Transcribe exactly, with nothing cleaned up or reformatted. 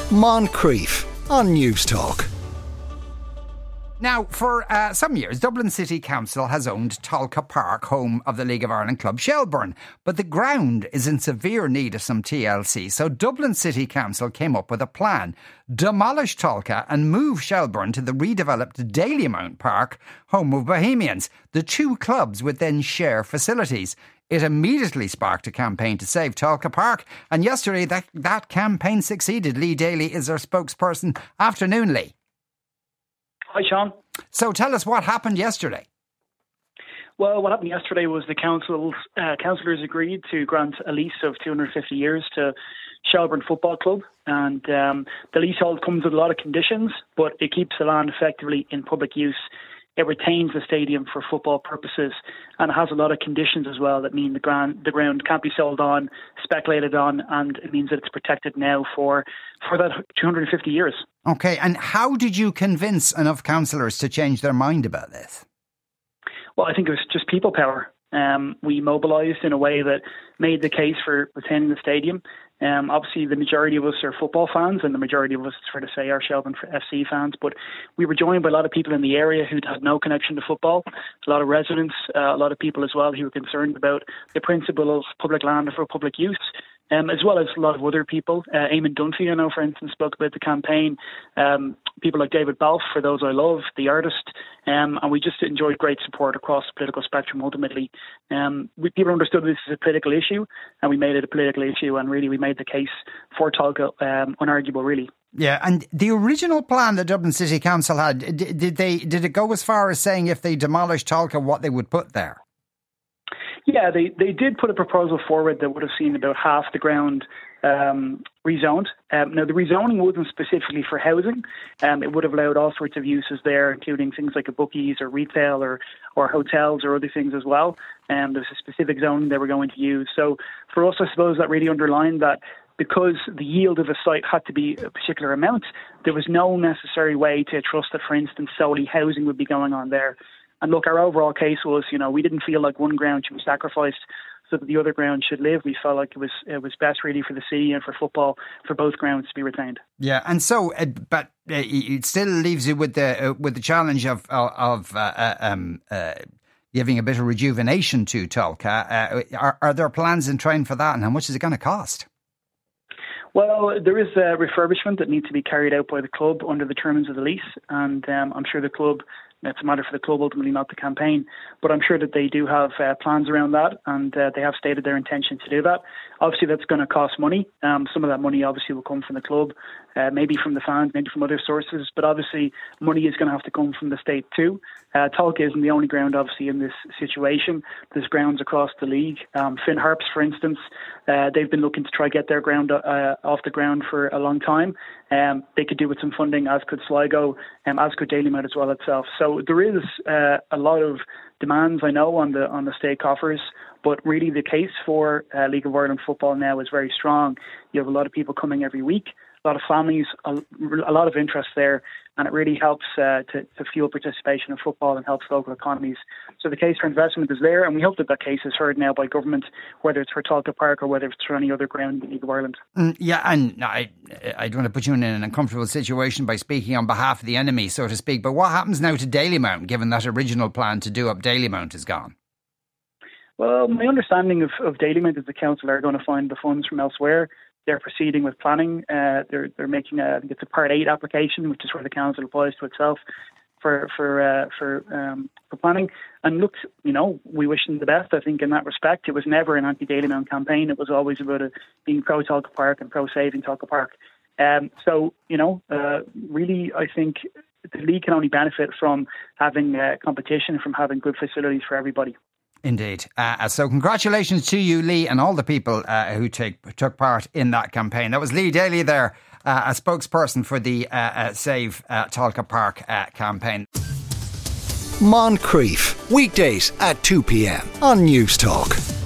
Moncrief on News Talk. Now, for uh, some years, Dublin City Council has owned Tolka Park, home of the League of Ireland club Shelbourne. But the ground is in severe need of some T L C, so Dublin City Council came up with a plan. Demolish Tolka and move Shelbourne to the redeveloped Dalymount Park, home of Bohemians. The two clubs would then share facilities. It immediately sparked a campaign to save Tolka Park, and yesterday that, that campaign succeeded. Lee Daly is our spokesperson. Afternoon, Lee. Hi, Sean. So tell us what happened yesterday. Well, what happened yesterday was the council's uh, councillors agreed to grant a lease of two hundred fifty years to Shelbourne Football Club, and um, the leasehold comes with a lot of conditions, but it keeps the land effectively in public use. It retains the stadium for football purposes, and it has a lot of conditions as well that mean the ground the ground can't be sold on, speculated on, and it means that it's protected now for for that two hundred fifty years. Okay, and how did you convince enough councillors to change their mind about this? Well, I think it was just people power. Um, we mobilised in a way that made the case for retaining the stadium. Um, obviously, the majority of us are football fans, and the majority of us, it's fair to say, are Shelbourne F C fans. But we were joined by a lot of people in the area who'd had no connection to football, a lot of residents, uh, a lot of people as well who were concerned about the principle of public land for public use. Um, as well as a lot of other people. Uh, Eamon Dunphy, I know, for instance, spoke about the campaign. Um, people like David Balfe, For Those I Love, the artist. Um, and we just enjoyed great support across the political spectrum, ultimately. Um, we, people understood this as a political issue, and we made it a political issue, and really we made the case for Tolka um, unarguable, really. Yeah, and the original plan the Dublin City Council had, did, did they did it go as far as saying if they demolished Tolka, what they would put there? Yeah, they, they did put a proposal forward that would have seen about half the ground um, rezoned. Um, now, the rezoning wasn't specifically for housing. Um, it would have allowed all sorts of uses there, including things like a bookies or retail or, or hotels or other things as well. Um, there's a specific zoning they were going to use. So for us, I suppose that really underlined that because the yield of a site had to be a particular amount, there was no necessary way to trust that, for instance, solely housing would be going on there. And look, our overall case was, you know, we didn't feel like one ground should be sacrificed so that the other ground should live. We felt like it was it was best really for the city and for football for both grounds to be retained. Yeah, and so, uh, but uh, it still leaves you with the uh, with the challenge of of uh, uh, um, uh, giving a bit of rejuvenation to Tolka. Uh, are, are there plans in train for that, and how much is it going to cost? Well, there is a refurbishment that needs to be carried out by the club under the terms of the lease, and um, I'm sure the club. It's a matter for the club, ultimately, not the campaign. But I'm sure that they do have uh, plans around that, and uh, they have stated their intention to do that. Obviously, that's going to cost money. Um, some of that money, obviously, will come from the club, uh, maybe from the fans, maybe from other sources. But obviously, money is going to have to come from the state too. Uh, Tolka isn't the only ground, obviously, in this situation. There's grounds across the league. Um, Finn Harps, for instance, uh, they've been looking to try get their ground uh, off the ground for a long time. Um, they could do with some funding, as could Sligo, um, as could Dalymount as well itself. So there is uh, a lot of demands, I know, on the on the state coffers, but really the case for uh, League of Ireland football now is very strong. You have a lot of people coming every week, a lot of families, a, a lot of interest there, and it really helps uh, to, to fuel participation in football and helps local economies. So the case for investment is there, and we hope that that case is heard now by government, whether it's for Tolka Park or whether it's for any other ground in the League of Ireland. Mm, yeah, and I, I don't want to put you in an uncomfortable situation by speaking on behalf of the enemy, so to speak, but what happens now to Dalymount, given that original plan to do up Dalymount is gone? Well, my understanding of, of Dalymount is the council are going to find the funds from elsewhere. They're proceeding with planning. Uh, they're they're making a I think it's a Part Eight application, which is where the council applies to itself for for uh, for um, for planning. And look, you know, we wish them the best. I think in that respect, it was never an anti-Dalymount campaign. It was always about it being pro Tolka Park and pro saving Tolka Park. Um, so you know, uh, really, I think the league can only benefit from having uh, competition, from having good facilities for everybody. Indeed. Uh, so congratulations to you, Lee, and all the people uh, who take, took part in that campaign. That was Lee Daly there, uh, a spokesperson for the uh, uh, Save uh, Tolka Park uh, campaign. Moncrief, weekdays at two p.m. on News Talk.